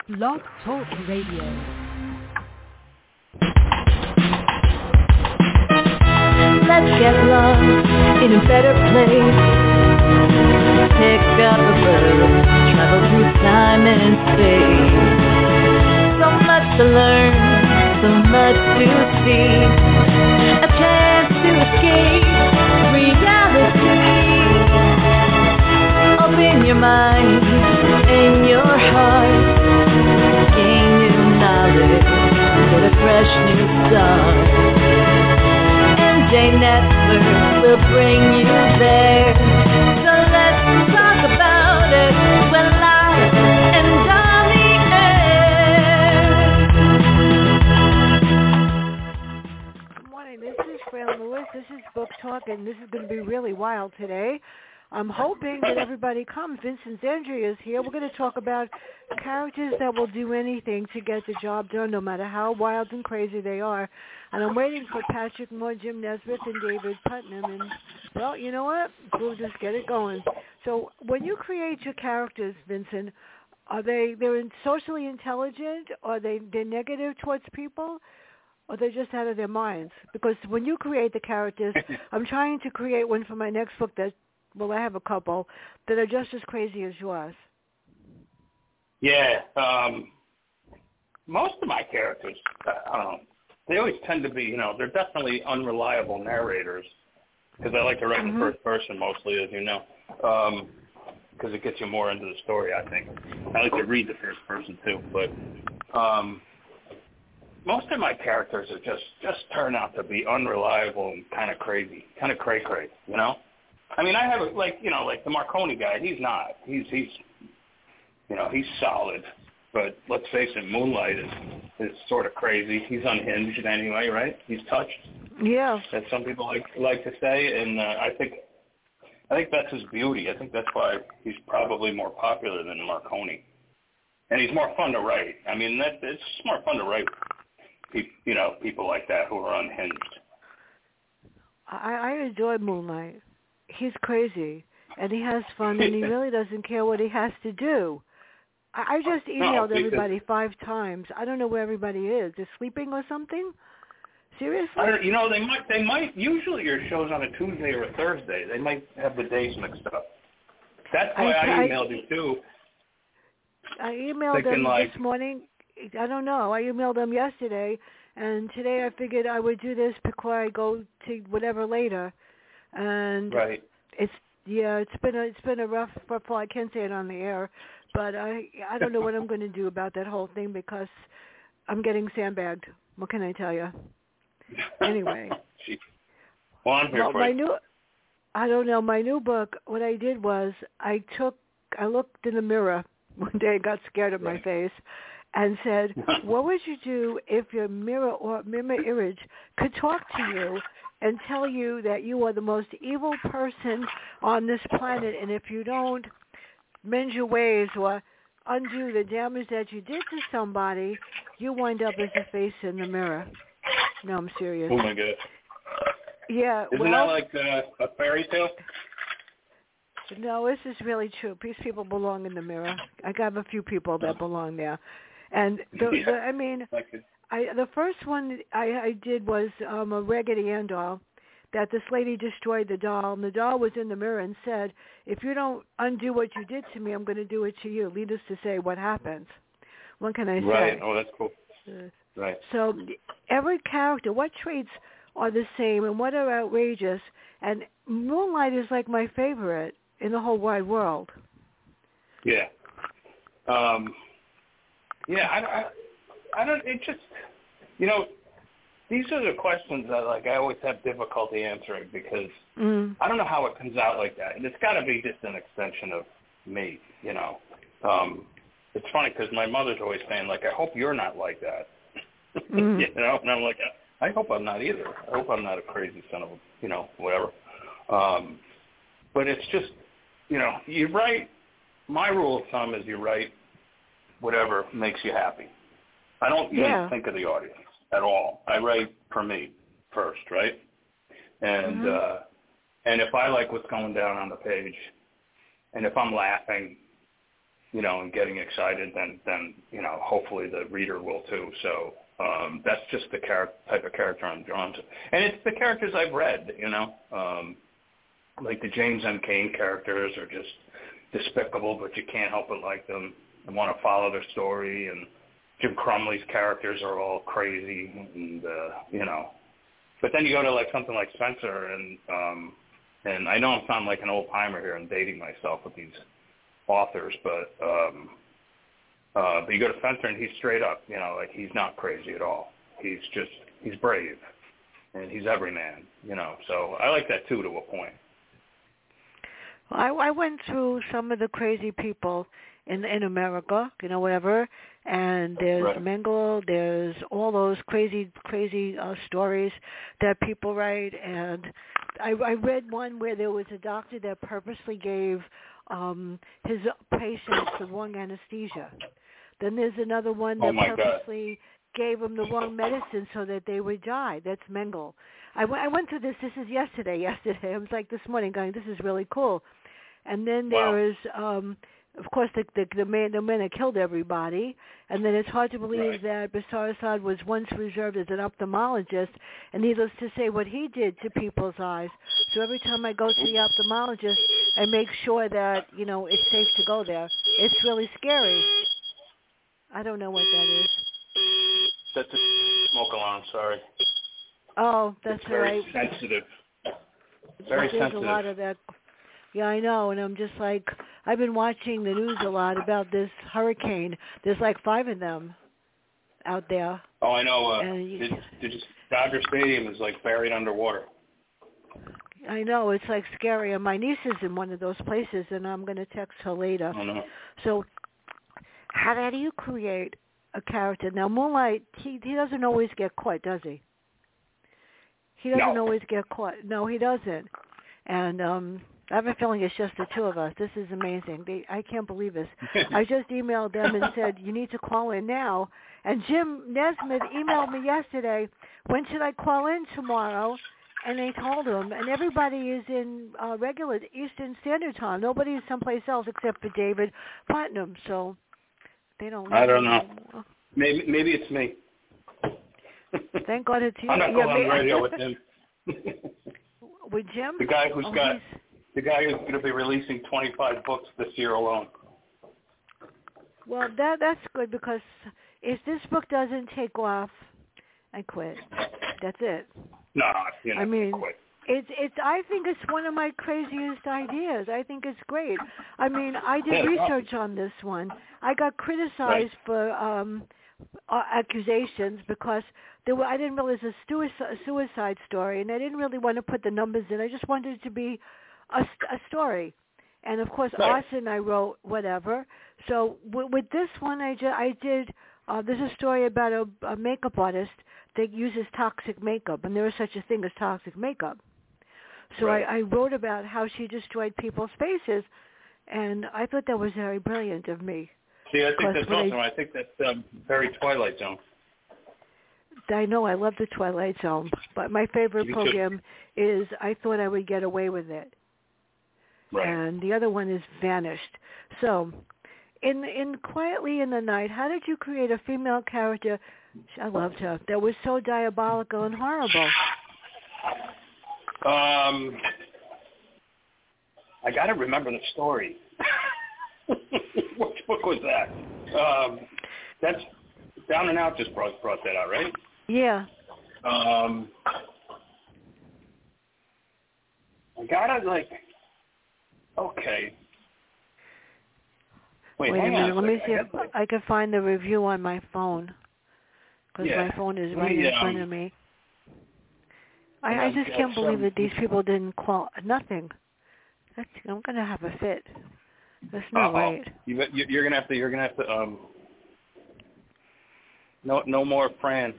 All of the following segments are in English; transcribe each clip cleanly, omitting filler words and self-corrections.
Blog Talk Radio. Let's get lost in a better place. Pick up a book, travel through time and space. So much to learn, so much to see. A chance to escape reality. Open your mind and your heart. Gain new knowledge, get a fresh new start. MJ Network will bring you there. So let's talk about it. We're live and on the air. Good morning. This is Fran Lewis. This is Book Talk, and this is going to be really wild today. I'm hoping that everybody comes. Vincent Zandria is here. We're going to talk about characters that will do anything to get the job done, no matter how wild and crazy they are. And I'm waiting for Patrick Moore, Jim Nesbitt, and David Putnam. And, well, you know what? We'll just get it going. So when you create your characters, Vincent, they're socially intelligent, or they're negative towards people, or they're just out of their minds? Because when you create the characters, I'm trying to create one for my next book that, well, I have a couple that are just as crazy as yours. Yeah. Most of my characters, I don't know, they always tend to be, they're definitely unreliable narrators because I like to write in first person mostly, as you know, because it gets you more into the story, I think. I like to read the first person, too, but most of my characters are just turn out to be unreliable and kind of crazy, kind of cray-cray, I mean, I have, like the Marconi guy, he's not. He's solid. But let's face it, Moonlight is sort of crazy. He's unhinged anyway, right? He's touched. Yeah. As some people like to say. And I think that's his beauty. I think that's why he's probably more popular than Marconi. And he's more fun to write. I mean, it's more fun to write, people like that who are unhinged. I enjoy Moonlight. He's crazy, and he has fun, and he really doesn't care what he has to do. I just emailed everybody 5 times. I don't know where everybody is. They're sleeping or something? Seriously? They might. Usually your show's on a Tuesday or a Thursday. They might have the days mixed up. That's why I emailed you, too. I emailed them this morning. I don't know. I emailed them yesterday, and today I figured I would do this before I go to whatever later. And right. It's been a rough fall. I can't say it on the air, but I don't know what I'm going to do about that whole thing because I'm getting sandbagged. What can I tell you? Anyway. Well, I'm here for you. I don't know. My new book, what I did was I looked in the mirror one day and got scared of my face and said, what would you do if your mirror or mirror image could talk to you and tell you that you are the most evil person on this planet, and if you don't mend your ways or undo the damage that you did to somebody, you wind up as a face in the mirror. No, I'm serious. Oh, my God. Yeah. Isn't that like a fairy tale? No, this is really true. These people belong in the mirror. I got a few people that belong there. And, the first one I did was a Raggedy Ann doll, that this lady destroyed the doll, and the doll was in the mirror and said, if you don't undo what you did to me, I'm going to do it to you. Needless to say, what happens? What can I say? Right. Oh, that's cool. Right. So every character, what traits are the same and what are outrageous? And Moonlight is like my favorite in the whole wide world. Yeah. I don't, it just, these are the questions that, I always have difficulty answering because I don't know how it comes out like that. And it's got to be just an extension of me, It's funny because my mother's always saying, I hope you're not like that. And I'm like, I hope I'm not either. I hope I'm not a crazy son of, whatever. But it's just, you write, my rule of thumb is you write whatever makes you happy. I don't even think of the audience at all. I write for me first, right? And and if I like what's going down on the page, and if I'm laughing, and getting excited, then hopefully the reader will too. So that's just the type of character I'm drawn to, and it's the characters I've read. Like the James M. Cain characters are just despicable, but you can't help but like them and want to follow their story. And Jim Crumley's characters are all crazy, and But then you go to like something like Spencer, and I know I'm sounding like an old timer here and dating myself with these authors, but you go to Spencer and he's straight up, like he's not crazy at all. He's brave, and he's everyman, So I like that too, to a point. I went through some of the crazy people in America, whatever, and there's right. Mengele, there's all those crazy stories that people write, and I read one where there was a doctor that purposely gave his patients the wrong anesthesia. Then there's another one that purposely gave them the wrong medicine so that they would die. That's Mengele. I went through this. This is yesterday. I was like this morning going, this is really cool. And then there is, of course, the man that killed everybody. And then it's hard to believe that Bashar Assad was once reserved as an ophthalmologist. And needless to say, what he did to people's eyes. So every time I go to the ophthalmologist, I make sure that, it's safe to go there. It's really scary. I don't know what that is. That's a smoke alarm, sorry. Oh, that's all right. Very sensitive. Very sensitive. There's a lot of that. Yeah, I know, and I'm just like, I've been watching the news a lot about this hurricane. There's like 5 of them out there. Oh, I know. Dodger Stadium is like buried underwater. I know, it's like scary. And my niece is in one of those places, and I'm going to text her later. Oh, no. So how do you create a character? Now, Moonlight, he doesn't always get caught, does he? He doesn't always get caught. No, he doesn't. And I have a feeling it's just the two of us. This is amazing. I can't believe this. I just emailed them and said, you need to call in now. And Jim Nesmith emailed me yesterday, when should I call in tomorrow? And they told him. And everybody is in regular Eastern Standard Time. Nobody is someplace else except for David Putnam. So they don't know. I don't know. Maybe it's me. Thank God it's you. I'm not going on the radio with him. With Jim? The guy who's going to be releasing 25 books this year alone. Well, that's good, because if this book doesn't take off, I quit. That's it. No, I mean, quit. It's. I think it's one of my craziest ideas. I think it's great. I mean, I did research on this one. I got criticized for accusations because I didn't realize a suicide story, and I didn't really want to put the numbers in. I just wanted it to be a story. And of course, arson, I wrote whatever. So with this one, I did. There's a story about a makeup artist that uses toxic makeup, and there is such a thing as toxic makeup. So I wrote about how she destroyed people's faces, and I thought that was very brilliant of me. See, I think that's awesome. I think that's very Twilight Zone. I know, I love the Twilight Zone, but my favorite program is I Thought I Would Get Away with It. Right. And the other one is Vanished. So, in Quietly in the Night, how did you create a female character, I loved her, that was so diabolical and horrible? I got to remember the story. Which book was that? That's Down and Out just brought that out, right? Yeah. I gotta okay. Wait a minute. Let me see if I can find the review on my phone, because my phone is right in front of me. I just can't believe that these people didn't call nothing. I'm gonna have a fit. That's not right. You're gonna have to. No more Fran.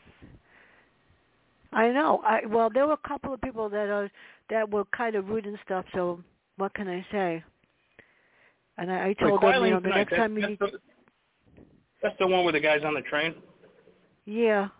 I know. Well, there were a couple of people that were kind of rude and stuff. So what can I say? And I told them, the next time you. That's the one with the guys on the train. Yeah.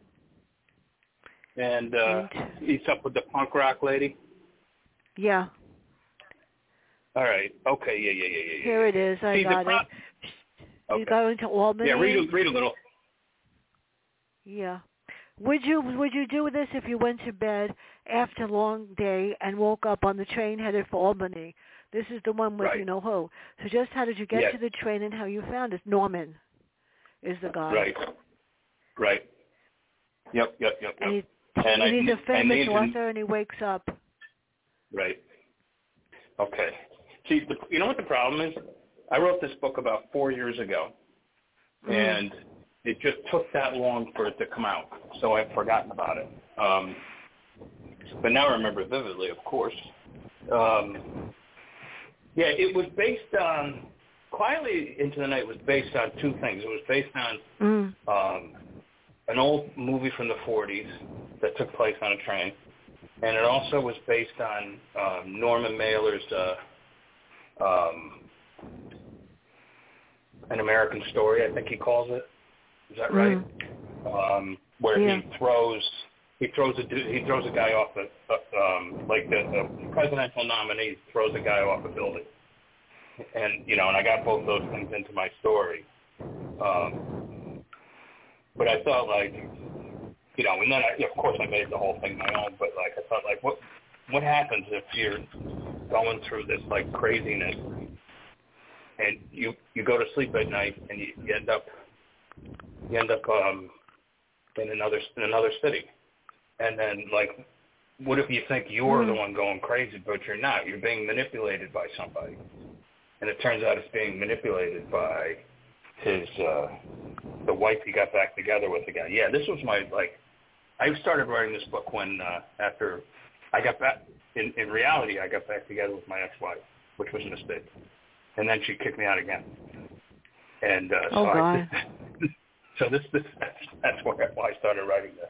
And he's up with the punk rock lady. Yeah. All right. Okay. Yeah. Here it is. I got it. Okay. You going to Albany? Yeah, read a little. Yeah. Would you do this if you went to bed after a long day and woke up on the train headed for Albany? This is the one with right. you know who. So just how did you get to the train and how you found it? Norman is the guy. Right. Yep. And he's a famous author, and he wakes up. Right. Okay. See, you know what the problem is? I wrote this book about 4 years ago, and it just took that long for it to come out, so I've forgotten about it. But now I remember vividly, of course. Yeah, it was based on, Quietly Into the Night was based on two things. It was based on an old movie from the 40s that took place on a train, and it also was based on Norman Mailer's An American Story, I think he calls it. Is that right? Where he throws a guy off like the presidential nominee throws a guy off a building, and and I got both those things into my story. But I thought and then of course I made the whole thing my own. But I thought what happens if you're going through this craziness and you go to sleep at night and you end up in another city, and then what if you think you're the one going crazy, but you're not? You're being manipulated by somebody, and it turns out it's being manipulated by his the wife he got back together with again. Yeah, this was my I started writing this book when after I got back. In reality, I got back together with my ex-wife, which was a mistake, and then she kicked me out again. And so that's why I started writing this.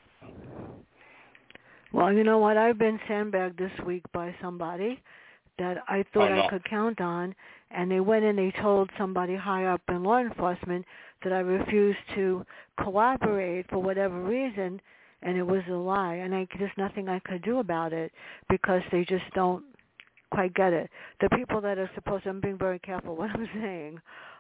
Well, you know what? I've been sandbagged this week by somebody that I thought I could count on, and they went and they told somebody high up in law enforcement that I refused to cooperate for whatever reason, and it was a lie, and there's nothing I could do about it because they just don't quite get it. The people that are supposed to, I'm being very careful what I'm saying,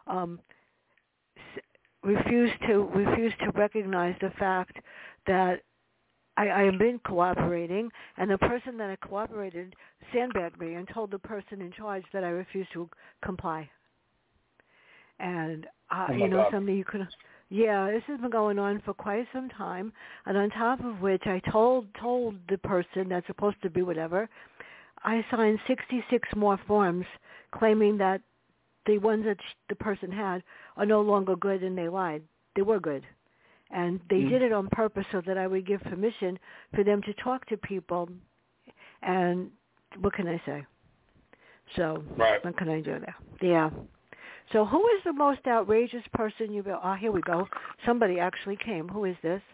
refuse to recognize the fact that I have been cooperating, and the person that I cooperated sandbagged me and told the person in charge that I refused to comply. And something you could. Yeah, this has been going on for quite some time, and on top of which I told the person that's supposed to be whatever, I signed 66 more forms claiming that the ones that the person had are no longer good, and they lied. They were good. And they did it on purpose so that I would give permission for them to talk to people. And what can I say? So what can I do there? Yeah. So who is the most outrageous person you've ever... Oh, here we go. Somebody actually came. Who is this?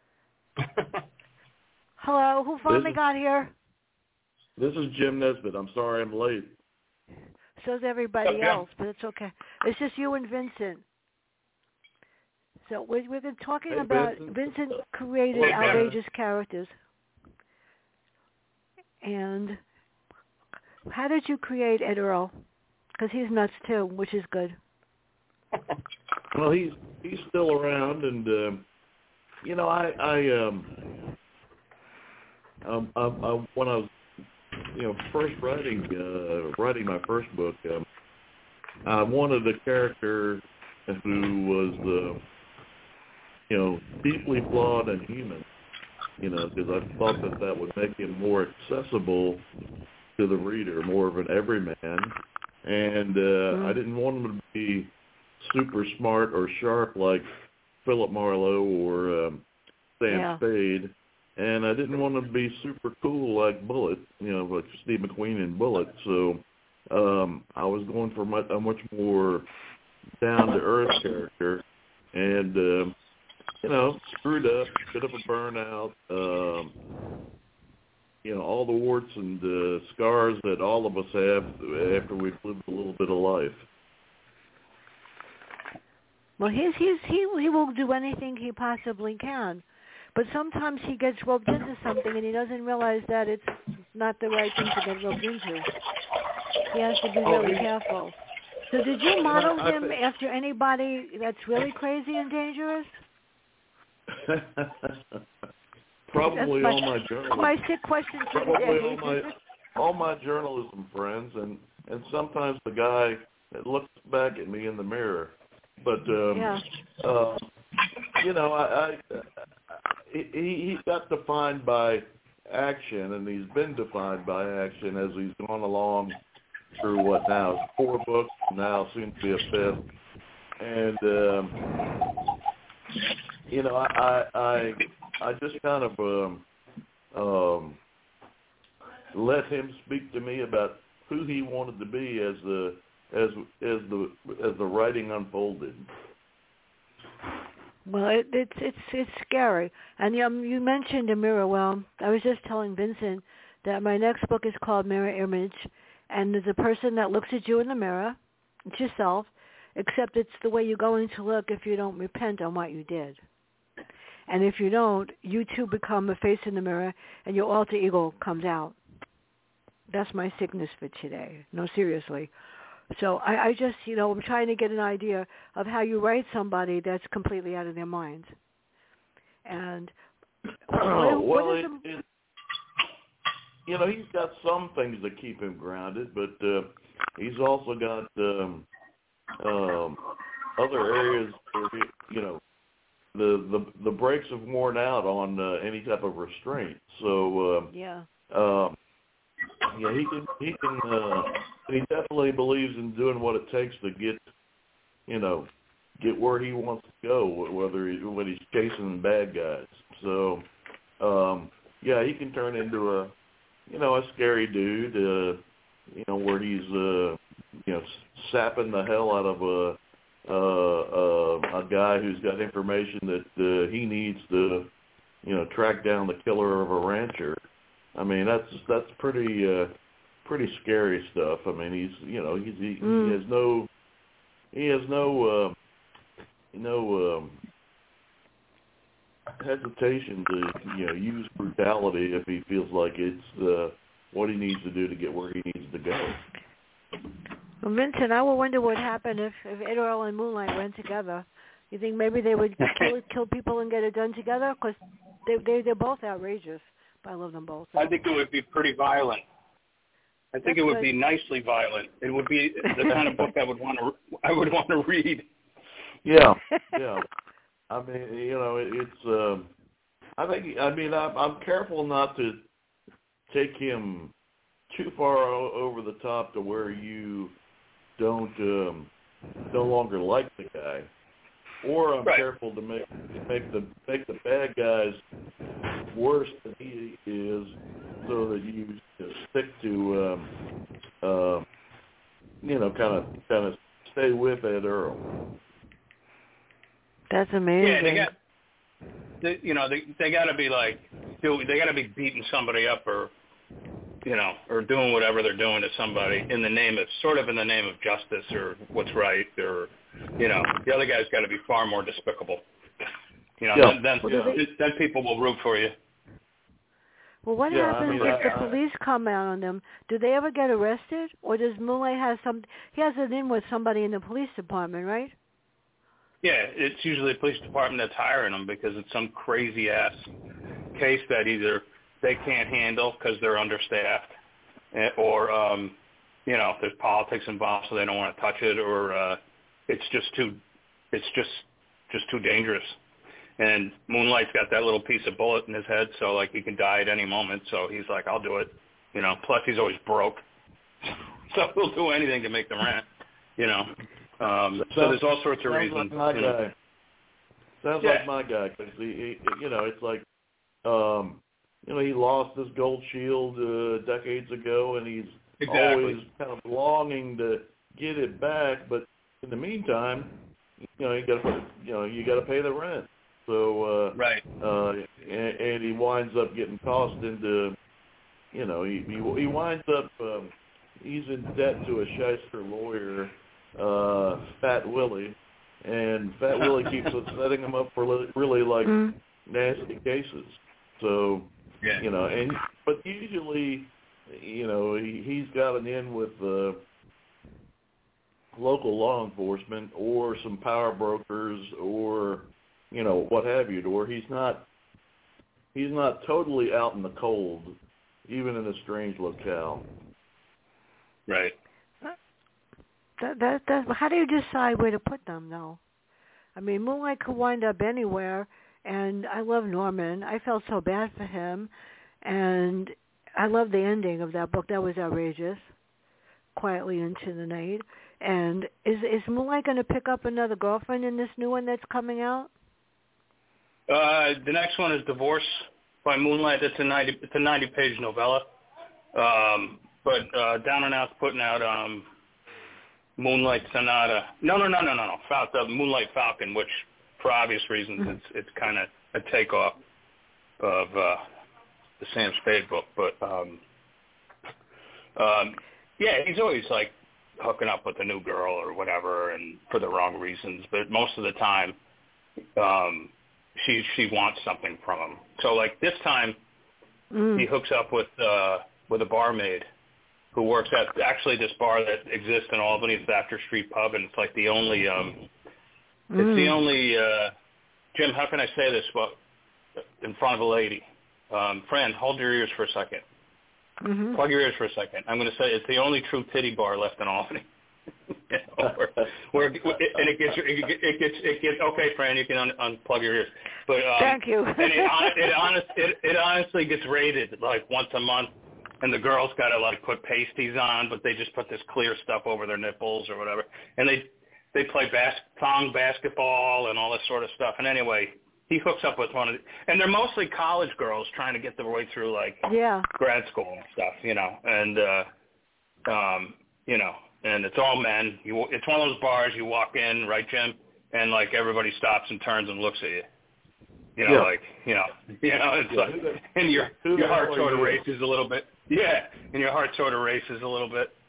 Hello, who finally got here? This is Jim Nesbitt. I'm sorry I'm late. So's everybody else, but it's okay. It's just you and Vincent. So we've been talking about Vincent created outrageous characters. And how did you create Ed Earl? Because he's nuts too, which is good. Well, he's still around, and when I was first writing my first book, I wanted a character who was deeply flawed and human, because I thought that would make him more accessible to the reader, more of an everyman. And I didn't want him to be super smart or sharp like Philip Marlowe or Sam Spade. And I didn't want him to be super cool like Bullet, like Steve McQueen in Bullet. So I was going for a much more down-to-earth character. And, screwed up, bit of a burnout, all the warts and scars that all of us have after we've lived a little bit of life. Well, he will do anything he possibly can, but sometimes he gets roped into something and he doesn't realize that it's not the right thing to get roped into. He has to be really careful. So did you model him after anybody that's really crazy and dangerous? Probably all my journalism. My sick question for Probably all my journalism friends, and sometimes the guy that looks back at me in the mirror. But he got defined by action, and he's been defined by action as he's gone along through what now is 4 books, now seems to be a 5th, and I just kind of let him speak to me about who he wanted to be as the writing unfolded. Well, it's scary, and you mentioned a mirror. Well, I was just telling Vincent that my next book is called Mirror Image, and there's a person that looks at you in the mirror. It's yourself, except it's the way you're going to look if you don't repent on what you did. And if you don't, you too become a face in the mirror, and your alter ego comes out. That's my sickness for today. No, seriously. So I just, I'm trying to get an idea of how you write somebody that's completely out of their mind. And he's got some things that keep him grounded, but he's also got other areas where the brakes have worn out on any type of restraint. So he definitely believes in doing what it takes to get where he wants to go, when he's chasing bad guys. So he can turn into a scary dude, where he's sapping the hell out of a guy who's got information that he needs to track down the killer of a rancher. I mean, that's pretty scary stuff. I mean, he has no hesitation to use brutality if he feels like it's what he needs to do to get where he needs to go. Well, Vincent, I will wonder what happened if Ed Earl and Moonlight went together. You think maybe they would kill people and get it done together? Because they're both outrageous. I love them both. I think it would be pretty violent. I think it would be nicely violent. It would be the kind of book I would want to read. Yeah. I mean, it's. I'm careful not to take him too far over the top to where you don't no longer like the guy, or I'm careful to make the bad guys worse than he is, so that you stick to kind of stay with Ed Earl. That's amazing. Yeah, they got to be they got to be beating somebody up or doing whatever they're doing to somebody in the name of justice or what's right, or the other guy's got to be far more despicable. Then people will root for you. Well, what happens if the police come out on them? Do they ever get arrested, or does Moonlight he has it in with somebody in the police department, right? Yeah, it's usually the police department that's hiring them because it's some crazy-ass case that either they can't handle because they're understaffed, or, there's politics involved so they don't want to touch it, or it's just too dangerous. And Moonlight's got that little piece of bullet in his head, so, he can die at any moment, so he's like, I'll do it, Plus, he's always broke, so he'll do anything to make the rent, So there's all sorts of reasons. Like my guy. Sounds like my guy, because it's like, he lost his gold shield decades ago, and he's always kind of longing to get it back. But in the meantime, you got to pay the rent. So and he winds up getting tossed into, he winds up he's in debt to a shyster lawyer. Fat Willie, and Fat Willie keeps setting him up for really nasty cases. So but usually he's got an in with local law enforcement or some power brokers or, you know, what have you, to where he's not totally out in the cold, even in a strange locale. Right. How do you decide where to put them, though? I mean, Moonlight could wind up anywhere, and I love Norman. I felt so bad for him, and I love the ending of that book. That was outrageous. Quietly into the night. And is Moonlight going to pick up another girlfriend in this new one that's coming out? The next one is Divorce by Moonlight. It's a 90-page novella. But Down and Out's putting out Moonlight Sonata. No. Moonlight Falcon, which for obvious reasons it's kind of a takeoff of the Sam Spade book. But yeah, he's always like hooking up with a new girl or whatever, and for the wrong reasons. But most of the time, she wants something from him. So like this time, he hooks up with a barmaid who works at actually this bar that exists in Albany. It's the After Street Pub, and it's like the only Jim, how can I say this? Well, in front of a lady. Fran, hold your ears for a second. Mm-hmm. Plug your ears for a second. I'm going to say it's the only true titty bar left in Albany. where it gets okay, Fran, you can unplug your ears. But thank you. And it honestly gets raided like once a month, and the girls got to like put pasties on, but they just put this clear stuff over their nipples or whatever, and they play thong basketball and all this sort of stuff. And anyway, he hooks up with one of and they're mostly college girls trying to get their way through like grad school and stuff, you know, and you know, and it's all men. It's one of those bars you walk in, right, Jim, and like everybody stops and turns and looks at you. You know, like it's like, and your heart sort of races a little bit. Yeah, and your heart sort of races a little bit.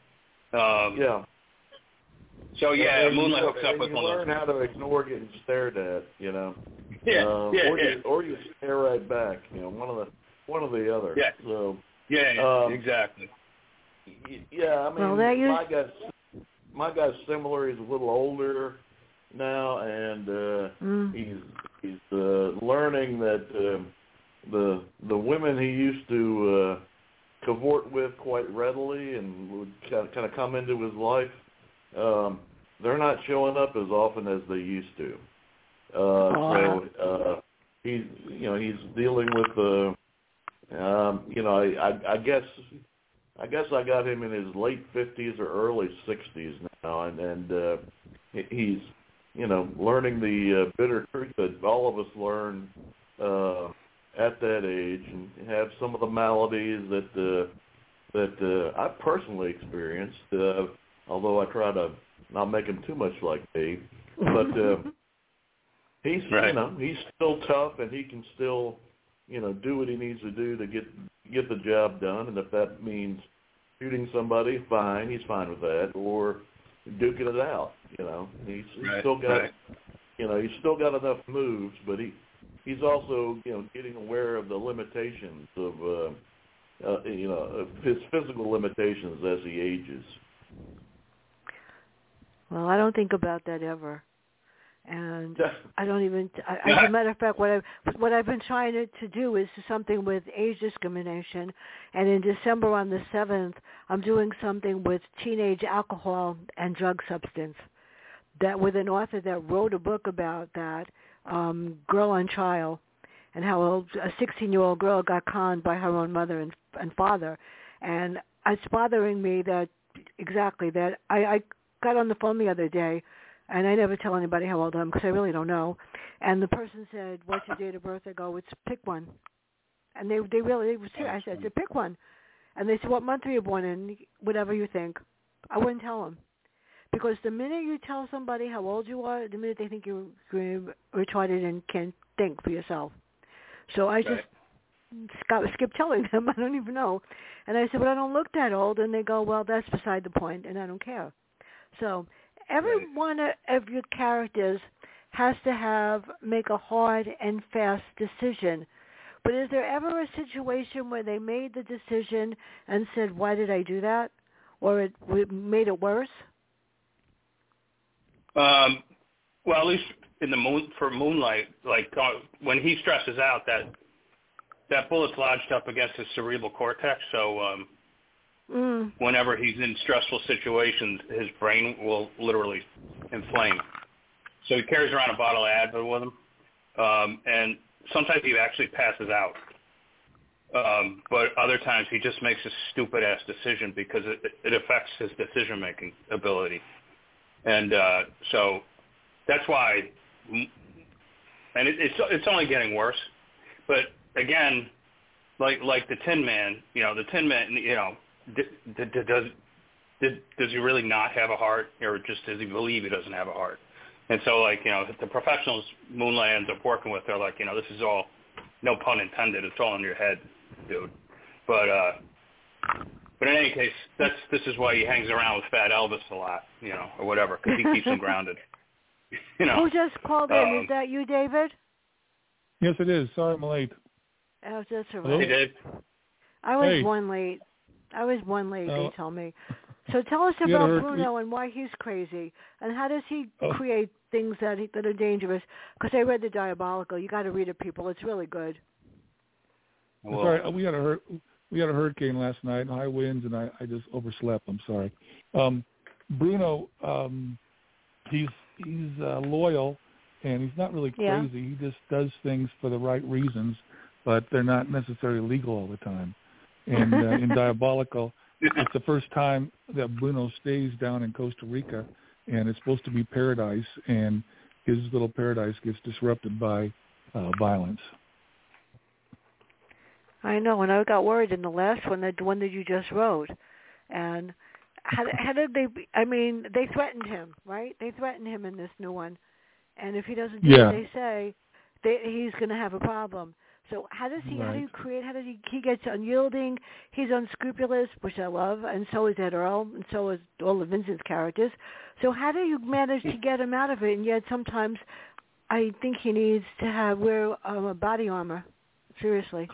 So Moonlight hooks up with one of those. You learn how to ignore getting stared at, you know. Or you stare right back, you know, one of the other. Yeah. So. Exactly. Yeah, I mean, my guy's similar. He's a little older now, and he's learning that the women he used to cavort with quite readily and would kind of come into his life, they're not showing up as often as they used to. So he's dealing with I guess I got him in his late 50s or early 60s now, and he's learning the bitter truth that all of us learn at that age, and have some of the maladies that I personally experienced. Although I try to not make him too much like me, but he's he's still tough, and he can still do what he needs to do to get the job done. And if that means shooting somebody, fine, he's fine with that, or duking it out. He's still got he's still got enough moves, but he's also getting aware of the limitations of his physical limitations as he ages. Well, I don't think about that ever. And I don't even. As a matter of fact, what I've been trying to do is something with age discrimination. And in December on the 7th, I'm doing something with teenage alcohol and drug substance. That with an author that wrote a book about that, Girl on Trial, and how a 16-year-old girl got conned by her own mother and father. And it's bothering me that I got on the phone the other day. And I never tell anybody how old I am because I really don't know. And the person said, "What's your date of birth?" I go, "It's pick one." And they were serious. I said, "Pick one." And they said, "What month are you born in?" Whatever you think. I wouldn't tell them. Because the minute you tell somebody how old you are, the minute they think you're retarded and can't think for yourself. So I just skip telling them. I don't even know. And I said, "But I don't look that old." And they go, "Well, that's beside the point, and I don't care." So every one of your characters has to make a hard and fast decision. But is there ever a situation where they made the decision and said, "Why did I do that?" Or it made it worse? Well, at least in for Moonlight, like when he stresses out, that bullet's lodged up against his cerebral cortex. So whenever he's in stressful situations, his brain will literally inflame. So he carries around a bottle of Advil with him, and sometimes he actually passes out. But other times he just makes a stupid-ass decision because it affects his decision-making ability. And so that's why, and it's only getting worse. But again, like the Tin Man, the Tin Man, does he really not have a heart, or just does he believe he doesn't have a heart? And so, the professionals Moonlight ends up working with, they're like, this is all, no pun intended, it's all in your head, dude. But in any case, this is why he hangs around with Fat Elvis a lot, or whatever, because he keeps him grounded. Who just called in? Is that you, David? Yes, it is. Sorry, I'm late. Oh, that's all right. Hey, Dave. I was one late. They tell me. So tell us about Bruno and why he's crazy, and how does he create things that are dangerous? Because I read The Diabolical. You got to read it, people. It's really good. Well, sorry, we had a hurricane last night, high winds, and I just overslept. I'm sorry. Bruno, he's loyal, and he's not really crazy. Yeah. He just does things for the right reasons, but they're not necessarily legal all the time. And in Diabolical, it's the first time that Bruno stays down in Costa Rica, and it's supposed to be paradise, and his little paradise gets disrupted by violence. I know, and I got worried in the last one, the one that you just wrote. And how did they? I mean, they threatened him, right? They threatened him in this new one, and if he doesn't do what they say, he's going to have a problem. So how does he? Right. How do you create? How does he gets unyielding? He's unscrupulous, which I love, and so is Ed Earl, and so is all of Vincent's characters. So how do you manage to get him out of it? And yet sometimes I think he needs to wear body armor. Seriously.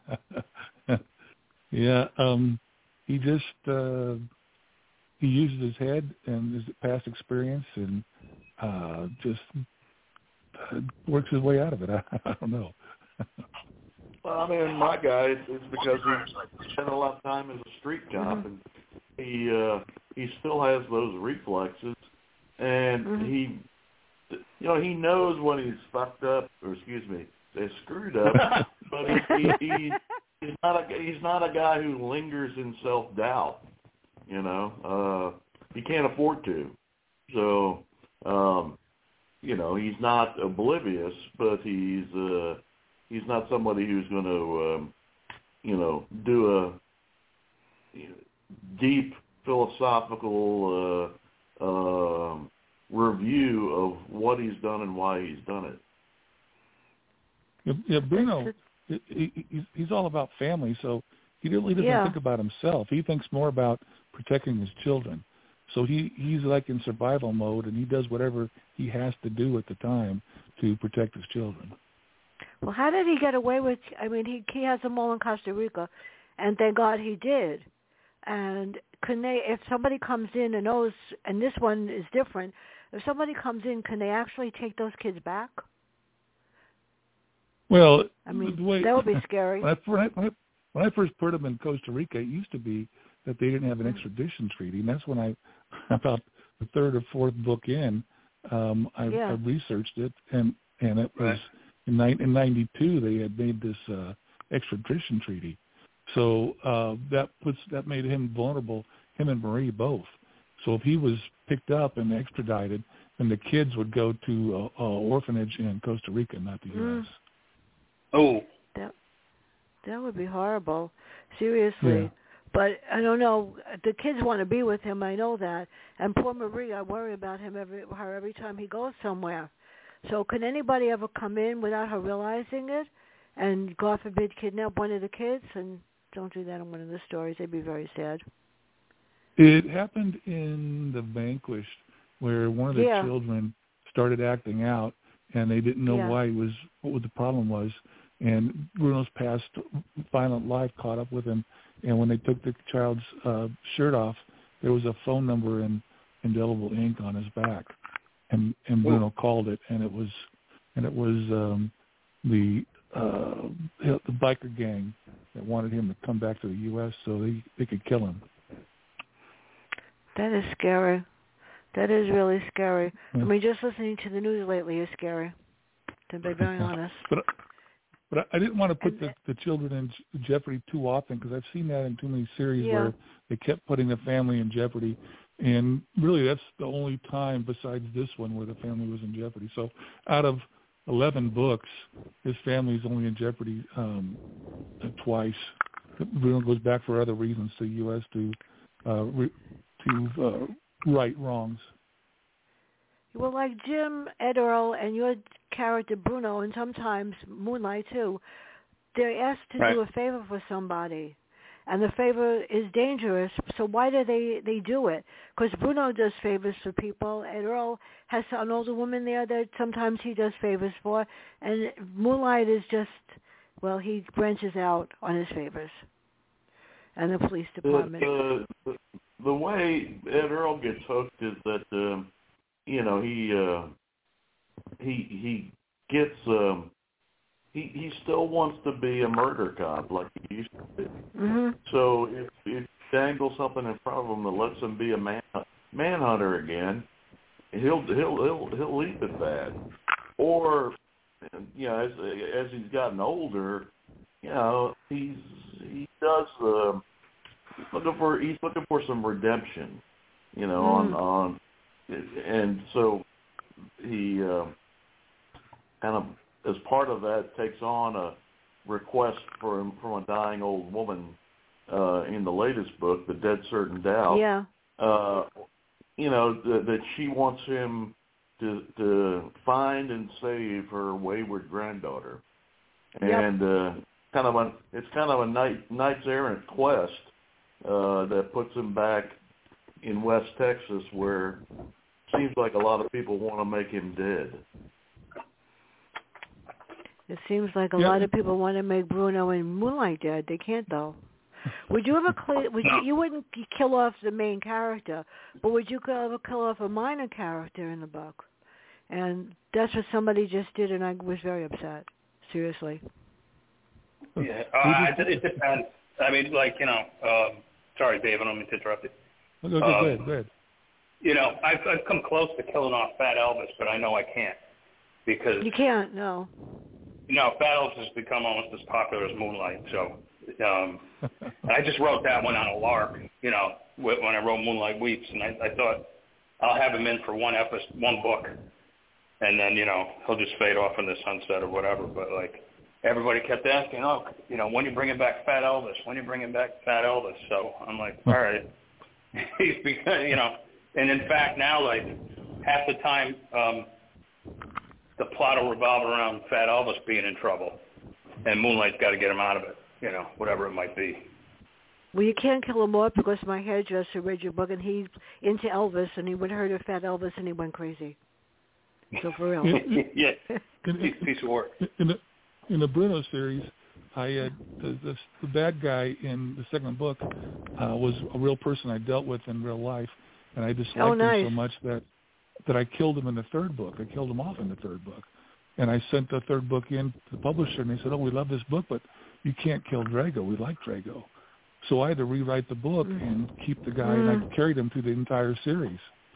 Yeah. He just he uses his head and his past experience and just works his way out of it. I don't know. Well, I mean, my guy, it's because he spent a lot of time as a street cop, and he still has those reflexes, and he knows when he's fucked up, or excuse me, they screwed up, but he's not a guy who lingers in self-doubt. He can't afford to. So, he's not oblivious, but he's not somebody who's going to, do a deep philosophical review of what he's done and why he's done it. Yeah, Bruno, he's all about family, so he doesn't think about himself. He thinks more about protecting his children. So he's like in survival mode, and he does whatever he has to do at the time to protect his children. Well, how did he get away with? I mean, he has them all in Costa Rica, and thank God he did. And if somebody comes in and knows, and this one is different, if somebody comes in, can they actually take those kids back? Well, I mean, that would be scary. When I first put them in Costa Rica, it used to be that they didn't have an extradition treaty, and that's when about the third or fourth book in, I researched it, and it was in 92 they had made this extradition treaty, so that made him vulnerable, him and Marie both. So if he was picked up and extradited, then the kids would go to an orphanage in Costa Rica, not the U.S. Oh, that would be horrible. Seriously. Yeah. But I don't know. The kids want to be with him. I know that. And poor Marie, I worry about him every time he goes somewhere. So can anybody ever come in without her realizing it and, God forbid, kidnap one of the kids? And don't do that in one of the stories. They'd be very sad. It happened in The Vanquished, where one of the children started acting out, and they didn't know what the problem was. And Bruno's past violent life caught up with him. And when they took the child's shirt off, there was a phone number in indelible ink on his back. and Bruno called it, and it was the biker gang that wanted him to come back to the U.S. so they could kill him. That is scary. That is really scary. Yeah. I mean, just listening to the news lately is scary, to be very honest. But I didn't want to put the children in jeopardy too often, because I've seen that in too many series where they kept putting the family in jeopardy. And really, that's the only time besides this one where the family was in jeopardy. So out of 11 books, his family is only in jeopardy twice. Bruno goes back for other reasons to the U.S. to right wrongs. Well, like Jim, Ed Earl, and your character Bruno, and sometimes Moonlight too, they're asked to do a favor for somebody, and the favor is dangerous. So why do they do it? Because Bruno does favors for people. Ed Earl has an older woman there that sometimes he does favors for, and Moonlight is just, well, he branches out on his favors, and the police department. The way Ed Earl gets hooked is that he gets he still wants to be a murder cop like he used to be. Mm-hmm. So if you dangle something in front of him that lets him be a manhunter again, he'll leap at that. Or as he's gotten older, he's looking for some redemption, on and so he kind of, as part of that, takes on a request from a dying old woman in the latest book, The Dead Certain Doubt. Yeah. That she wants him to find and save her wayward granddaughter, and it's kind of a knight's errant quest that puts him back in West Texas, where it seems like a lot of people want to make him dead. It seems like a lot of people want to make Bruno and Moonlight dead. They can't, though. Would you ever you wouldn't kill off the main character, but would you ever kill off a minor character in the book? And that's what somebody just did, and I was very upset. Seriously. Yeah, it depends. I mean, sorry, Dave, I don't mean to interrupt you. Go ahead. I've come close to killing off Fat Elvis, but I know I can't, because you can't. No. Fat Elvis has become almost as popular as Moonlight. So I just wrote that one on a lark. When I wrote Moonlight Weeps, and I thought I'll have him in for one book, and then he'll just fade off in the sunset or whatever. But everybody kept asking, when you bringing back Fat Elvis? When you bringing back Fat Elvis? So I'm like, all right. He's because and in fact now half the time the plot will revolve around Fat Elvis being in trouble, and Moonlight's got to get him out of it, whatever it might be. Well, you can't kill him off because my hairdresser read your book and he's into Elvis, and he would heard of Fat Elvis and he went crazy. So for real. Yeah, piece of work. In the Bruno series, the bad guy in the second book was a real person I dealt with in real life, and I disliked him so much that I killed him in the third book. I killed him off in the third book. And I sent the third book in to the publisher, and they said, we love this book, but you can't kill Drago. We like Drago. So I had to rewrite the book and keep the guy, and I carried him through the entire series.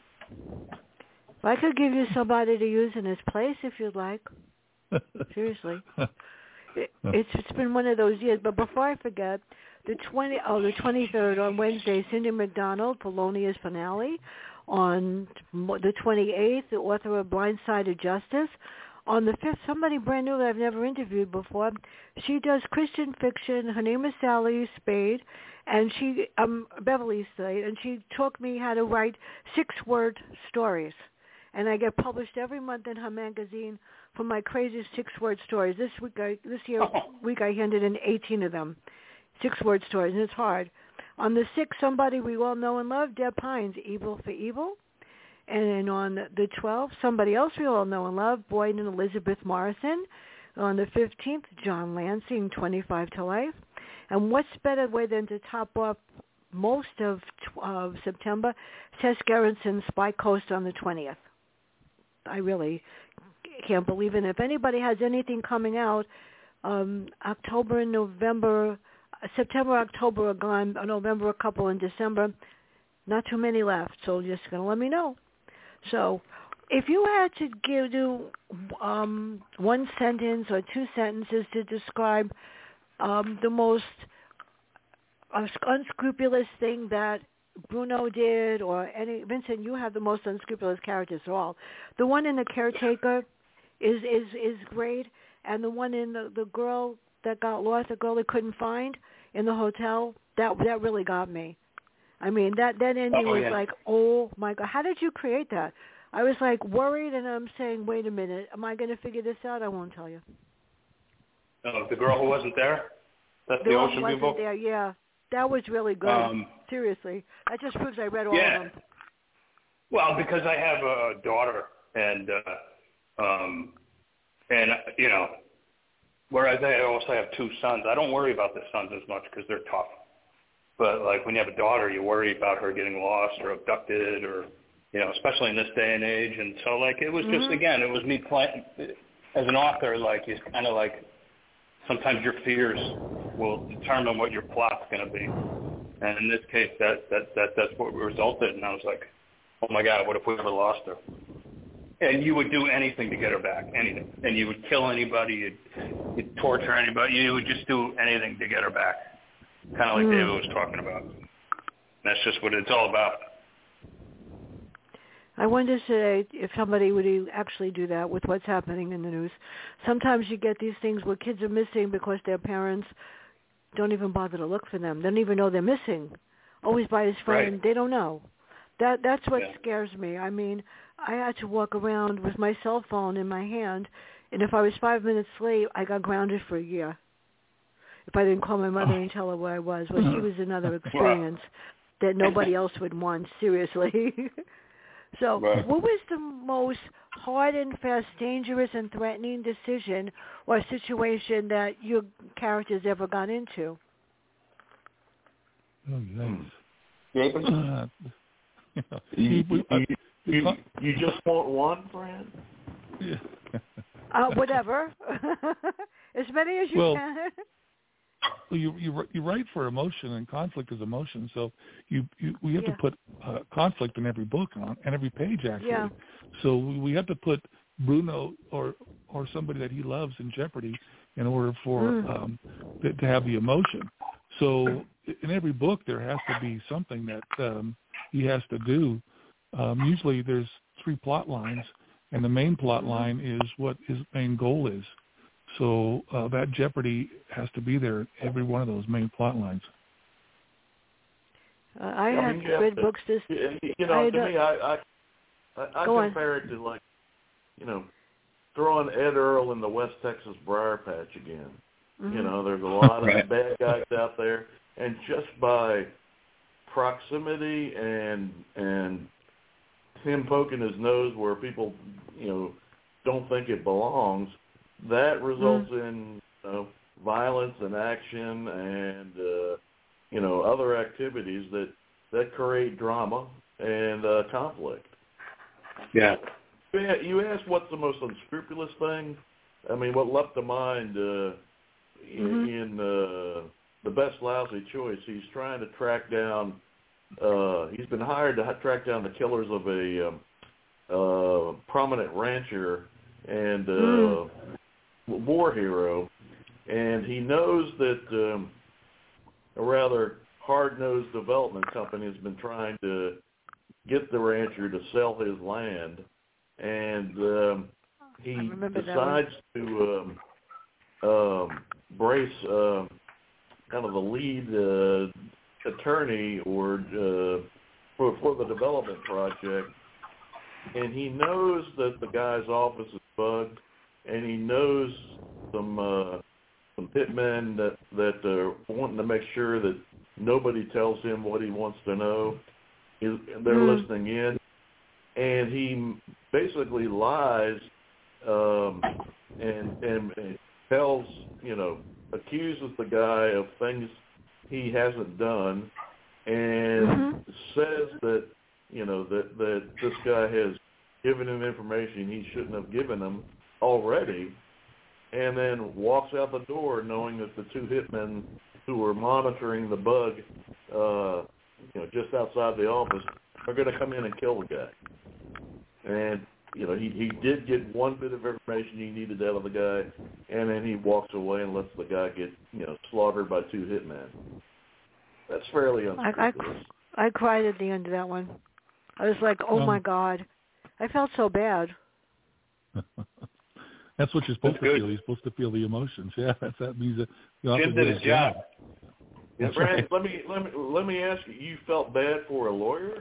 I could give you somebody to use in his place if you'd like. Seriously. It's been one of those years. But before I forget, the 23rd on Wednesday, Cindy McDonald, Polonia's finale. On the 28th, the author of Blindsided Justice. On the 5th, somebody brand new that I've never interviewed before. She does Christian fiction. Her name is Sally Spade, and she Beverly Spade, and she taught me how to write 6-word stories. And I get published every month in her magazine for my crazy 6-word stories. This week I handed in 18 of them, 6-word stories, and it's hard. On the 6th, somebody we all know and love, Deb Hines, Evil for Evil. And on the 12th, somebody else we all know and love, Boyd and Elizabeth Morrison. On the 15th, John Lansing, 25 to Life. And what's better way than to top off most of September, Tess Gerritsen, Spy Coast on the 20th. I really can't believe it. If anybody has anything coming out, October and November, September, October are gone, November a couple, and December, not too many left. So just going to let me know. So if you had to do one sentence or two sentences to describe the most unscrupulous thing that Bruno did, or Vincent, you have the most unscrupulous characters of all. The one in The Caretaker is great, and the one in the girl that got lost, the girl they couldn't find in the hotel, that really got me. I mean, that ending was like, oh my God, how did you create that? I was like worried, and I'm saying, wait a minute, am I going to figure this out? I won't tell you. Oh, the girl who wasn't there? That's the Ocean View book? There, yeah. That was really good. Seriously. That just proves I read all of them. Well, because I have a daughter, and you know, whereas I also have two sons, I don't worry about the sons as much because they're tough. But like when you have a daughter, you worry about her getting lost or abducted, or you know, especially in this day and age. And so like it was just again, it was me playing as an author. Like it's kind of like sometimes your fears will determine what your plot's going to be. And in this case, that's what resulted. And I was like, oh my God, what if we ever lost her? And you would do anything to get her back, anything. And you would kill anybody, you'd torture anybody, you would just do anything to get her back. Kind of like David was talking about. That's just what it's all about. I wonder today if somebody would actually do that with what's happening in the news. Sometimes you get these things where kids are missing because their parents don't even bother to look for them. They don't even know they're missing. Always by his friend. Right. They don't know. That's what scares me. I mean, I had to walk around with my cell phone in my hand, and if I was 5 minutes late, I got grounded for a year. If I didn't call my mother and tell her where I was. Well, she was another experience that nobody else would want, seriously. So what was the most hard and fast, dangerous and threatening decision or situation that your characters ever got into? Oh, nice. You just want one, friend? Yeah. Whatever. As many as you can. Well, you write for emotion, and conflict is emotion. So we have to put conflict in every book, and every page, actually. Yeah. So we have to put Bruno or somebody that he loves in jeopardy in order for to have the emotion. So in every book there has to be something that he has to do. Usually there's 3 plot lines, and the main plot line is what his main goal is. So that jeopardy has to be there, every one of those main plot lines. I have read books this... You know, to me, I compare it to, like, you know, throwing Ed Earl in the West Texas Briar Patch again. You know, there's a lot of bad guys out there, and just by proximity and him poking his nose where people, you know, don't think it belongs, that results in violence and action and you know, other activities that create drama and conflict. Yeah. You asked what's the most unscrupulous thing. I mean, what leapt to mind in The Best Lousy Choice, he's trying to track down. He's been hired to track down the killers of a prominent rancher and war hero, and he knows that a rather hard-nosed development company has been trying to get the rancher to sell his land, and he decides to brace kind of the lead attorney or for the development project, and he knows that the guy's office is bugged, and he knows some hitmen that are wanting to make sure that nobody tells him what he wants to know. They're listening in, and he basically lies and tells, you know, accuses the guy of things he hasn't done, and says that, you know, that this guy has giving him information he shouldn't have given him already, and then walks out the door knowing that the two hitmen who were monitoring the bug, just outside the office, are going to come in and kill the guy. And he did get one bit of information he needed out of the guy, and then he walks away and lets the guy get slaughtered by two hitmen. That's fairly unscrupulous. I cried at the end of that one. I was like, oh my God. I felt so bad. That's what you're supposed to feel. You're supposed to feel the emotions. Yeah, that means that Jim did his job. Yeah, Brad, let me ask you. You felt bad for a lawyer?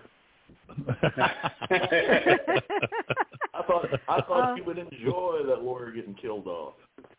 I thought you would enjoy that lawyer getting killed off.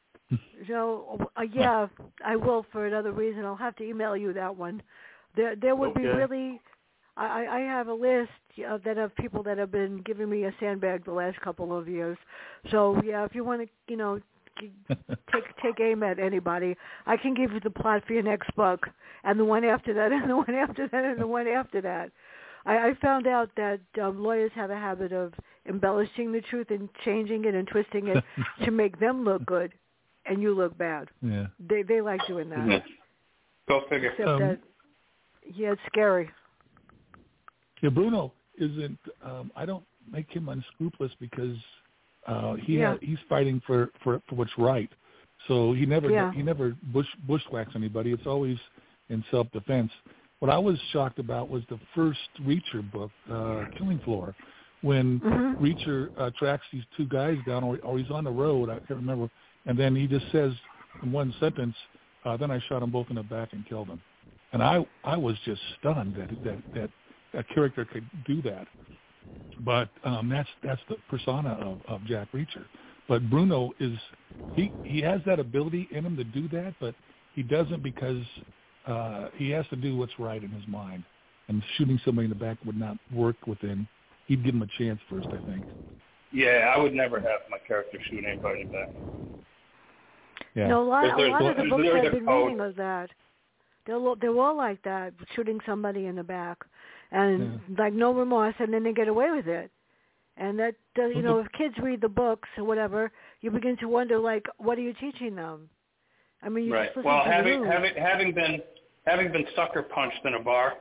Yeah, I will for another reason. I'll have to email you that one. There would be really. I have a list of people that have been giving me a sandbag the last couple of years. So yeah, if you want to, take aim at anybody, I can give you the plot for your next book, and the one after that, and the one after that, and the one after that. I found out that lawyers have a habit of embellishing the truth and changing it and twisting it to make them look good, and you look bad. Yeah, they like doing that. Yeah. Go figure. Except that, it's scary. Yeah, Bruno isn't. I don't make him unscrupulous because he's fighting for what's right. So he never bushwhacks anybody. It's always in self-defense. What I was shocked about was the first Reacher book, Killing Floor, when Reacher tracks these two guys down, or he's on the road. I can't remember, and then he just says in one sentence, "Then I shot them both in the back and killed them." And I was just stunned that a character could do that. But that's the persona of Jack Reacher. But Bruno he has that ability in him to do that, but he doesn't because he has to do what's right in his mind. And shooting somebody in the back would not work with him. He'd give him a chance first, I think. Yeah, I would never have my character shoot anybody in the back. Yeah. A lot of the books I've been reading of that. They're all like that, shooting somebody in the back, and like no remorse, and then they get away with it. And that does, if kids read the books or whatever, you begin to wonder, like, what are you teaching them? I mean, you just listen to the news. having been sucker punched in a bar,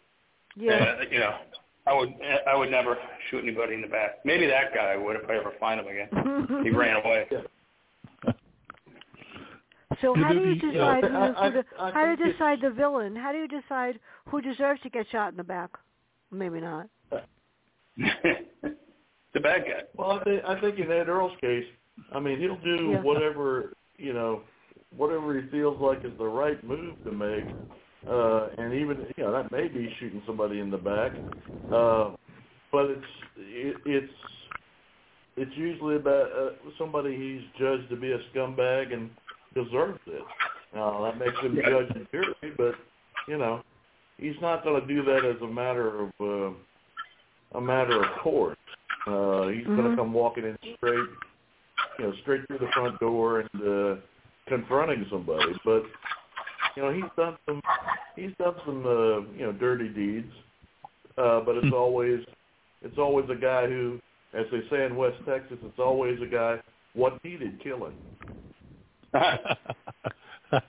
I would never shoot anybody in the back. Maybe that guy would if I ever find him again. He ran away. So how do you decide how to decide the villain? How do you decide who deserves to get shot in the back? Maybe not. The bad guy. Well, I think in Ed Earl's case, I mean, he'll do whatever he feels like is the right move to make, and even that may be shooting somebody in the back, but it's usually about somebody he's judged to be a scumbag and deserves it. That makes him judge and jury, but he's not going to do that as a matter of course. He's going to come walking in straight through the front door and confronting somebody. But he's done some dirty deeds. But it's always a guy who, as they say in West Texas, it's always a guy what needed killing. That's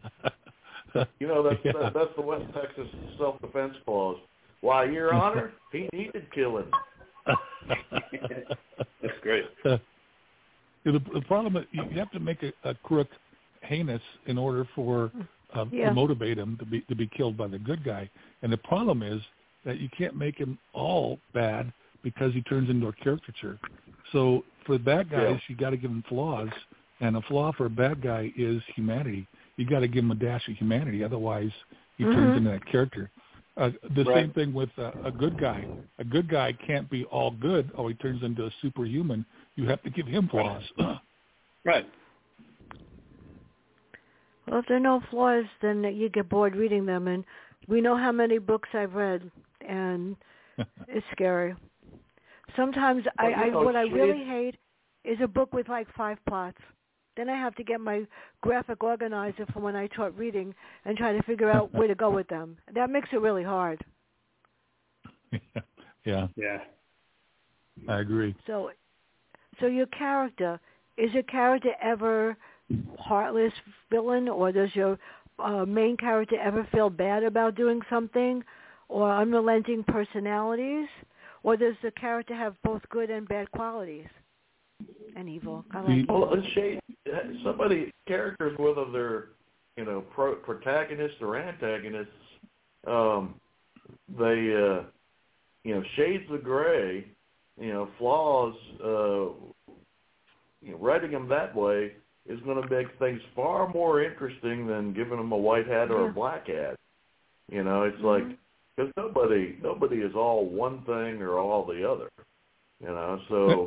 the West Texas self-defense clause. Why, Your Honor, he needed killing. That's great. The problem is you have to make a crook heinous in order for to motivate him to be killed by the good guy. And the problem is that you can't make him all bad because he turns into a caricature. So for bad guys, you got to give him flaws. And a flaw for a bad guy is humanity. You got to give him a dash of humanity, otherwise he turns into that character. Same thing with a good guy. A good guy can't be all good, or he turns into a superhuman. You have to give him flaws. Right. Well, if there are no flaws, then you get bored reading them. And we know how many books I've read, and it's scary. Sometimes what I really hate is a book with like 5 plots. Then I have to get my graphic organizer from when I taught reading and try to figure out where to go with them. That makes it really hard. Yeah. I agree. So So your character, is your character ever heartless villain, or does your main character ever feel bad about doing something, or unrelenting personalities, or does the character have both good and bad qualities and evil? Characters, whether they're protagonists or antagonists, they shades of gray, flaws. Writing them that way is going to make things far more interesting than giving them a white hat or a black hat. It's like, because nobody is all one thing or all the other. So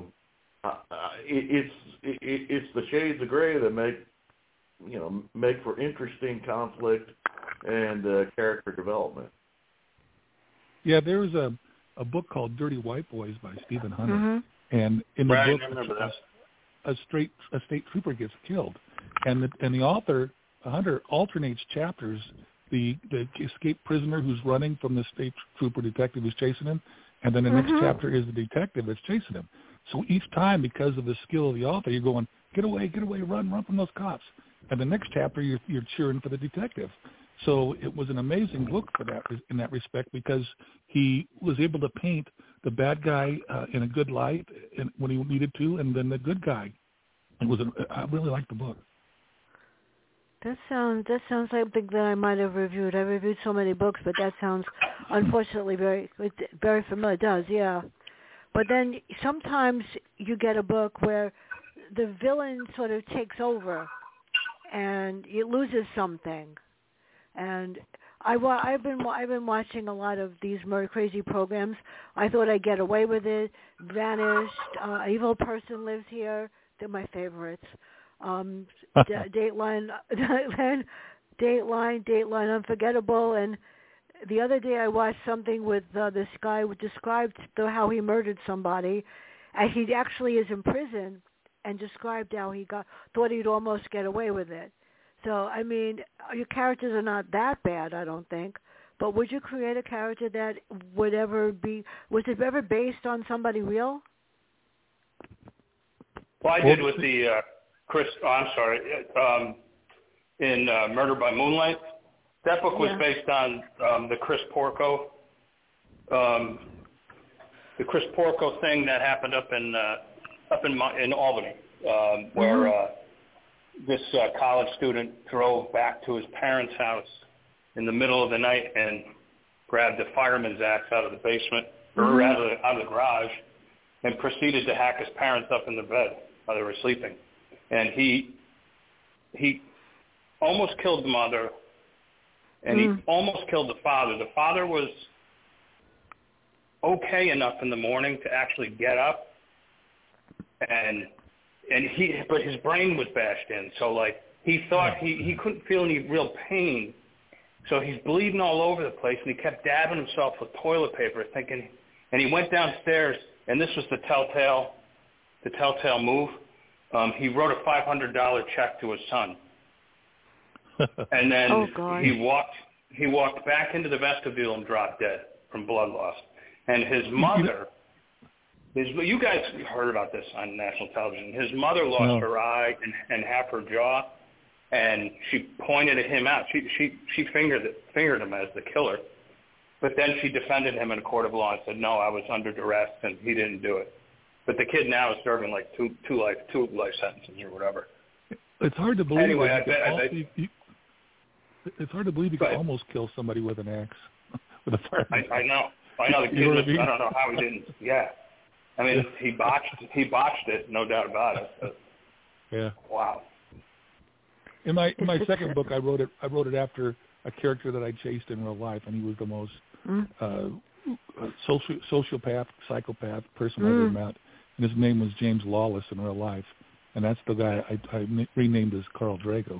it's the shades of gray that make for interesting conflict and character development. Yeah, there was a book called Dirty White Boys by Stephen Hunter, and in the book, a state trooper gets killed, and the author Hunter alternates chapters. The escaped prisoner who's running from the state trooper detective who's chasing him, and then the next chapter is the detective that's chasing him. So each time, because of the skill of the author, you're going, get away, run from those cops. And the next chapter, you're cheering for the detective. So it was an amazing book for that in that respect, because he was able to paint the bad guy in a good light when he needed to, and then the good guy. I really liked the book. That sounds like something that I might have reviewed. I reviewed so many books, but that sounds unfortunately very familiar. It does, yeah. But then sometimes you get a book where the villain sort of takes over, and it loses something. And I've been watching a lot of these murder crazy programs. I thought I'd get away with it. Vanished. Evil Person Lives Here. They're my favorites. Dateline, Unforgettable. And the other day I watched something with this guy who described how he murdered somebody, and he actually is in prison, and described how he thought he'd almost get away with it. So, I mean, your characters are not that bad, I don't think. But would you create a character that was it ever based on somebody real? Well, I did with the in Murder by Moonlight. That book was based on the Chris Porco thing that happened up in Albany, where this college student drove back to his parents' house in the middle of the night and grabbed a fireman's axe out of the basement, or out of the garage, and proceeded to hack his parents up in the bed while they were sleeping. And he almost killed the mother, and he almost killed the father. The father was okay enough in the morning to actually get up, but his brain was bashed in, so like he thought he couldn't feel any real pain, so he's bleeding all over the place, and he kept dabbing himself with toilet paper, thinking. And he went downstairs, and this was the telltale move. He wrote a $500 check to his son, and then he walked back into the vestibule and dropped dead from blood loss. And his mother. You guys heard about this on national television. His mother lost her eye and half her jaw, and she pointed at him out. She fingered him as the killer, but then she defended him in a court of law and said, no, I was under duress and he didn't do it. But the kid now is serving like two life sentences or whatever. It's hard to believe. Anyway, it's hard to believe you could almost kill somebody with an axe, with a fire. I know. The kid was, I don't know how he didn't. Yeah. I mean, he botched it, no doubt about it. But, yeah. Wow. In my second book, I wrote it after a character that I chased in real life, and he was the most sociopath, psychopath person I ever met. And his name was James Lawless in real life, and that's the guy I renamed as Carl Drago.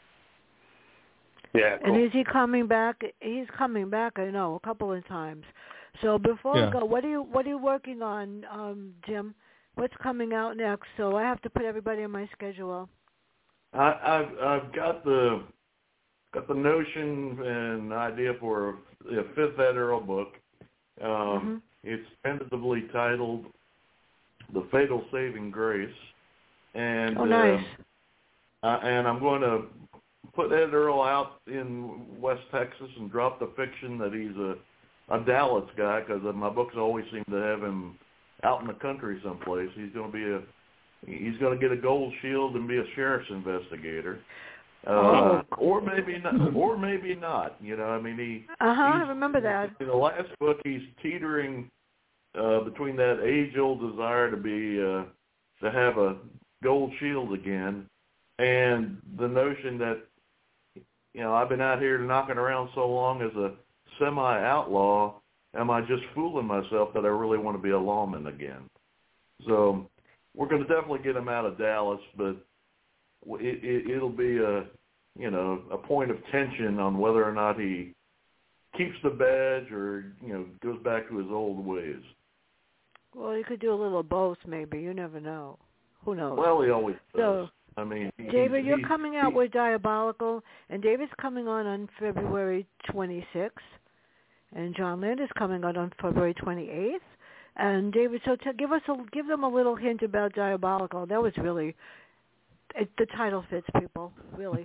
Yeah. Cool. And is he coming back? He's coming back, I know, a couple of times. So before we go, what are you working on, Jim? What's coming out next? So I have to put everybody on my schedule. I've got the notion and idea for a fifth Ed Earl book. It's tentatively titled The Fatal Saving Grace. And, nice. And I'm going to put Ed Earl out in West Texas and drop the fiction that he's a Dallas guy, because my books always seem to have him out in the country someplace. He's going to get a gold shield and be a sheriff's investigator. Or maybe not. You know, I mean, I remember that. In the last book, he's teetering between that age-old desire to have a gold shield again, and the notion that, you know, I've been out here knocking around so long as a semi-outlaw, am I just fooling myself that I really want to be a lawman again? So we're going to definitely get him out of Dallas, but it'll be a point of tension on whether or not he keeps the badge or, you know, goes back to his old ways. Well, you could do a little of both, maybe. You never know. Who knows? Well, he always does. So, I mean, David, you're coming out with Diabolical, and David's coming on February 26th, and John Land is coming on February 28th. And David, so give them a little hint about Diabolical. That was really the title fits people really.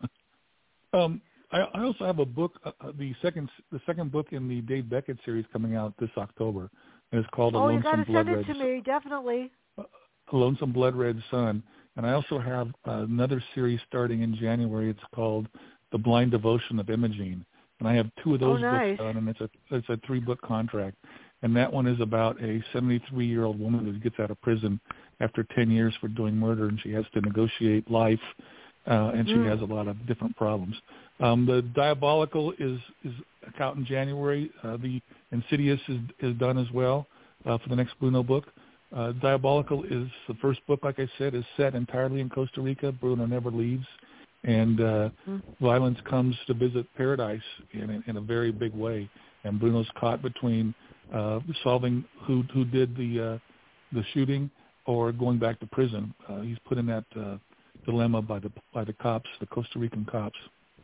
I also have a book, the second book in the Dave Beckett series coming out this October, and it's called Lonesome Blood Red. Oh, you got to send it to me, definitely. Lonesome Blood Red Sun. And I also have another series starting in January. It's called The Blind Devotion of Imogene. And I have two of those books done, and it's a 3-book contract. And that one is about a 73-year-old woman who gets out of prison after 10 years for doing murder, and she has to negotiate life, and she has a lot of different problems. The Diabolical is out in January. The Insidious is done as well for the next Bruno book. Diabolical is the first book, like I said, is set entirely in Costa Rica. Bruno never leaves, and violence comes to visit paradise in a very big way. And Bruno's caught between solving who did the shooting or going back to prison. He's put in that dilemma by the cops, the Costa Rican cops.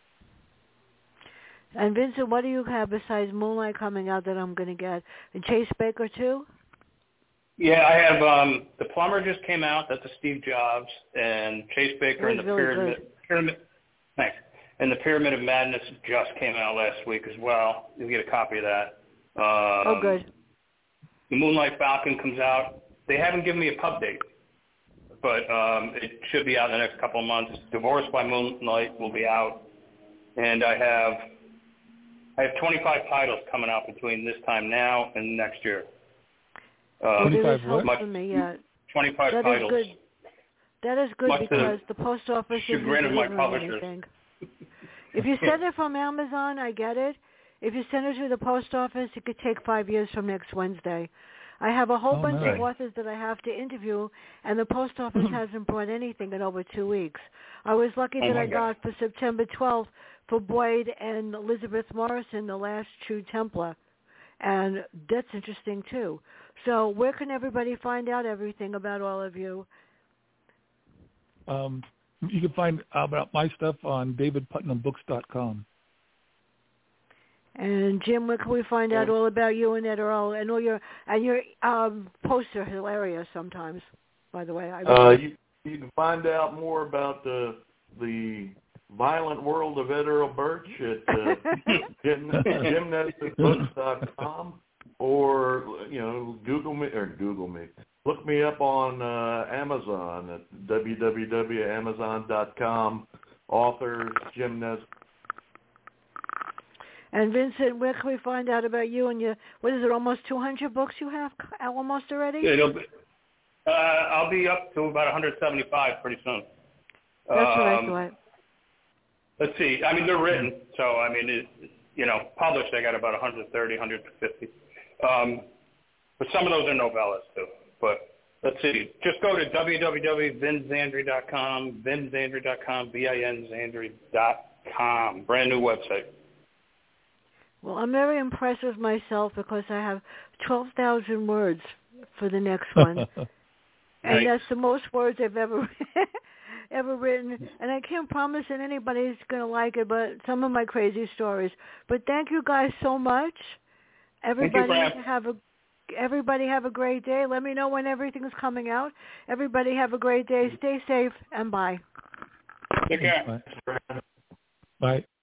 And Vincent, what do you have besides Moonlight coming out that I'm going to get? And Chase Baker too? Yeah, I have The Plumber just came out. That's a Steve Jobs, and Chase Baker and the Pyramid. Thanks. And the Pyramid of Madness just came out last week as well. You'll get a copy of that. Good. The Moonlight Falcon comes out. They haven't given me a pub date, but it should be out in the next couple of months. Divorced by Moonlight will be out, and I have 25 titles coming out between this time now and next year. 25 what? 25 that titles. Is good. That is good because the post office isn't delivering anything. If you send it from Amazon, I get it. If you send it to the post office, it could take 5 years from next Wednesday. I have a whole bunch of authors that I have to interview, and the post office hasn't brought anything in over 2 weeks. I was lucky that I got for September 12th for Boyd and Elizabeth Morrison, The Last True Templar, and that's interesting too. So where can everybody find out everything about all of you? You can find out about my stuff on davidputnambooks.com. And Jim, where can we find out all about you and Ed Earl and all your posts are hilarious sometimes. By the way, you can find out more about the violent world of Ed Earl Birch at gymnesticbooks.com, or Google me. Look me up on Amazon at www.amazon.com. Authors, gymnasts. And Vincent, where can we find out about you and your, what is it, almost 200 books you have almost already? I'll be up to about 175 pretty soon. That's what I thought. Let's see. I mean, they're written, so I mean, published. I got about 130, 150. But some of those are novellas too. But let's see. Just go to www.vinzandri.com, vinzandri.com, vinzandri.com. Brand new website. Well, I'm very impressed with myself because I have 12,000 words for the next one. And that's the most words I've ever written. And I can't promise that anybody's going to like it, but some of my crazy stories. But thank you guys so much. Everybody have a Everybody have a great day. Let me know when everything is coming out. Everybody have a great day. Stay safe, and bye. Take care. Bye. Bye.